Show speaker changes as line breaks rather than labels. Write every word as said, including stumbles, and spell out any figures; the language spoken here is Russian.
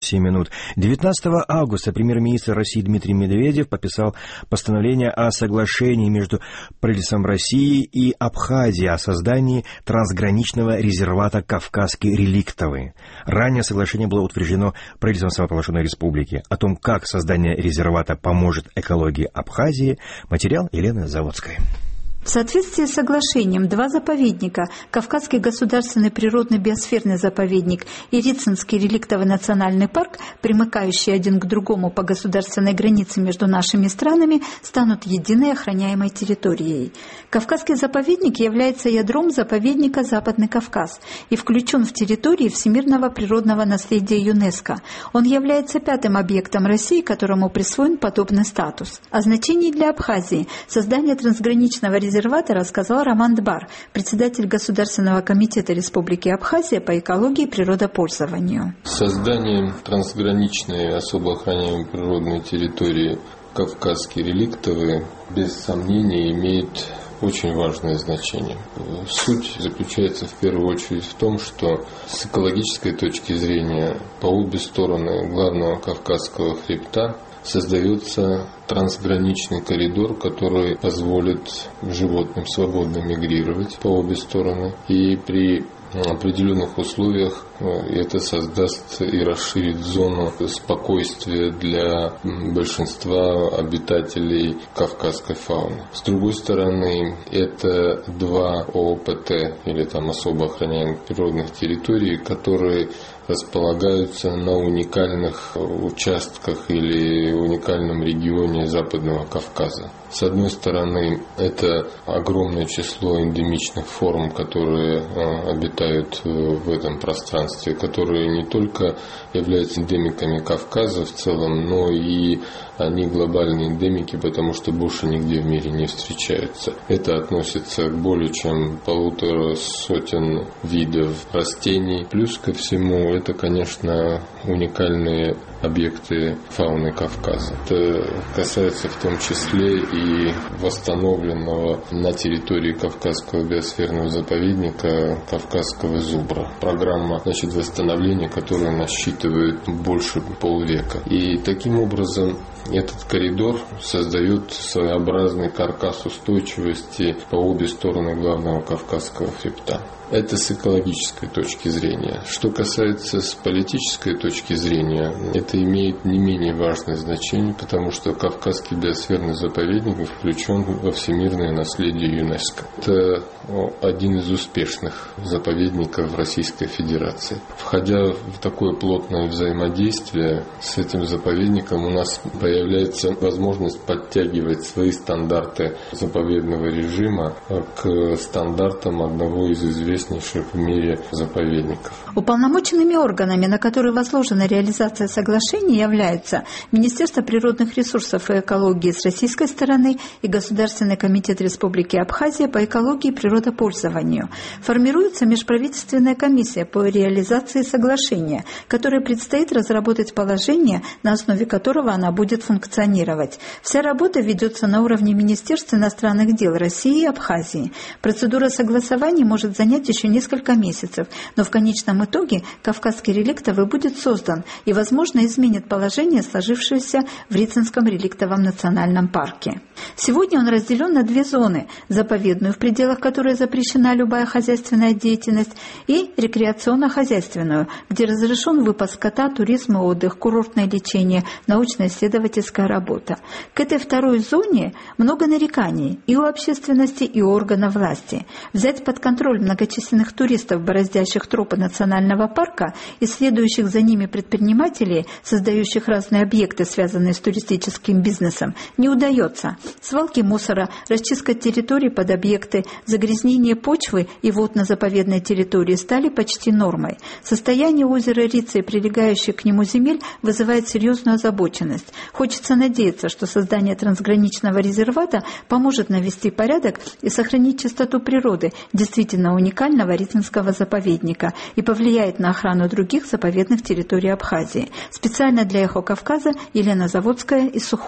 семь минут. девятнадцатого августа премьер-министр России Дмитрий Медведев подписал постановление о соглашении между правительством России и Абхазии о создании трансграничного резервата Кавказский реликтовый. Ранее соглашение было утверждено правительством самопровозглашенной республики. О том, как создание резервата поможет экологии Абхазии, материал Елены Заводской.
В соответствии с соглашением два заповедника – Кавказский государственный природный биосферный заповедник и Рицинский реликтовый национальный парк, примыкающие один к другому по государственной границе между нашими странами, станут единой охраняемой территорией. Кавказский заповедник является ядром заповедника Западный Кавказ и включен в территории всемирного природного наследия ЮНЕСКО. Он является пятым объектом России, которому присвоен подобный статус. О значении для Абхазии создания трансграничного резервата рассказал Роман Дбар, председатель Государственного комитета Республики Абхазия по экологии и природопользованию.
Создание трансграничной особо охраняемой природной территории Кавказский реликтовый без сомнения имеет очень важное значение. Суть заключается в первую очередь в том, что с экологической точки зрения по обе стороны главного Кавказского хребта создается трансграничный коридор, который позволит животным свободно мигрировать по обе стороны. И при определенных условиях это создаст и расширит зону спокойствия для большинства обитателей кавказской фауны. С другой стороны, это два ООПТ, или там особо охраняемых природных территорий, которые располагаются на уникальных участках или уникальном регионе Западного Кавказа. С одной стороны, это огромное число эндемичных форм, которые обитают в этом пространстве, которые не только являются эндемиками Кавказа в целом, но и они глобальные эндемики, потому что больше нигде в мире не встречаются. Это относится к более чем полутора сотен видов растений. Плюс ко всему, это, конечно, уникальные объекты фауны Кавказа. Это касается в том числе и восстановленного на территории Кавказского биосферного заповедника Кавказского зубра. Программа, значит, восстановления, которая насчитывает больше полвека. И таким образом этот коридор создает своеобразный каркас устойчивости по обе стороны главного Кавказского хребта. Это с экологической точки зрения. Что касается с политической точки зрения, это имеет не менее важное значение, потому что Кавказский биосферный заповедник включен во всемирное наследие ЮНЕСКО. Это один из успешных заповедников Российской Федерации. Входя в такое плотное взаимодействие с этим заповедником, у нас появляется возможность подтягивать свои стандарты заповедного режима к стандартам одного из известных в мире заповедников.
Уполномоченными органами, на которые возложена реализация соглашения, являются Министерство природных ресурсов и экологии с российской стороны и Государственный комитет Республики Абхазия по экологии и природопользованию. Формируется межправительственная комиссия по реализации соглашения, которой предстоит разработать положение, на основе которого она будет функционировать. Вся работа ведется на уровне Министерства иностранных дел России и Абхазии. Процедура согласования может занять еще несколько месяцев, но в конечном итоге Кавказский реликтовый будет создан и, возможно, изменит положение, сложившееся в Рицинском реликтовом национальном парке. Сегодня он разделен на две зоны – заповедную, в пределах которой запрещена любая хозяйственная деятельность, и рекреационно-хозяйственную, где разрешен выпас скота, туризм и отдых, курортное лечение, научно-исследовательская работа. К этой второй зоне много нареканий и у общественности, и у органов власти. Взять под контроль многочисленных туристов, бороздящих тропы национального парка, и следующих за ними предпринимателей, создающих разные объекты, связанные с туристическим бизнесом, не удается. Свалки мусора, расчистка территорий под объекты, загрязнение почвы и вод на заповедной территории стали почти нормой. Состояние озера Рица и прилегающих к нему земель вызывает серьезную озабоченность. Хочется надеяться, что создание трансграничного резервата поможет навести порядок и сохранить чистоту природы, действительно уникального Рицинского заповедника, и повлияет на охрану других заповедных территорий Абхазии. Специально для «Эхо Кавказа» Елена Заводская из Сухуми.